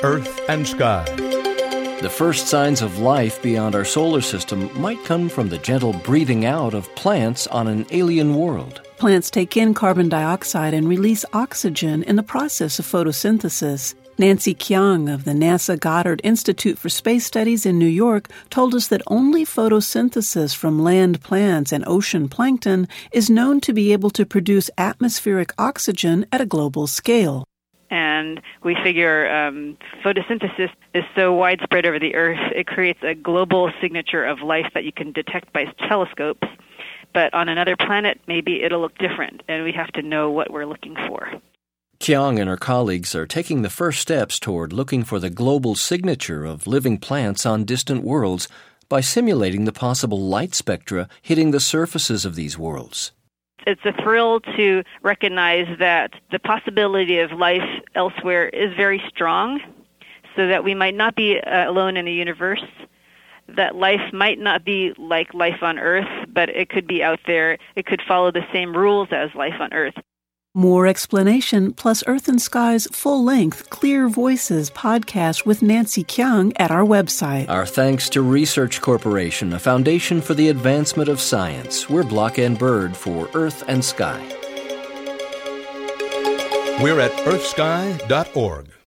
Earth and Sky. The first signs of life beyond our solar system might come from the gentle breathing out of plants on an alien world. Plants take in carbon dioxide and release oxygen in the process of photosynthesis. Nancy Kyung of the NASA Goddard Institute for Space Studies in New York told us that only photosynthesis from land plants and ocean plankton is known to be able to produce atmospheric oxygen at a global scale. And we figure photosynthesis is so widespread over the Earth, it creates a global signature of life that you can detect by telescopes. But on another planet, maybe it'll look different, and we have to know what we're looking for. Kyung and her colleagues are taking the first steps toward looking for the global signature of living plants on distant worlds by simulating the possible light spectra hitting the surfaces of these worlds. It's a thrill to recognize that the possibility of life elsewhere is very strong, so that we might not be alone in the universe, that life might not be like life on Earth, but it could be out there. It could follow the same rules as life on Earth. More explanation, plus Earth and Sky's full-length Clear Voices podcast with Nancy Kyung at our website. Our thanks to Research Corporation, a foundation for the advancement of science. We're Block and Bird for Earth and Sky. We're at earthsky.org.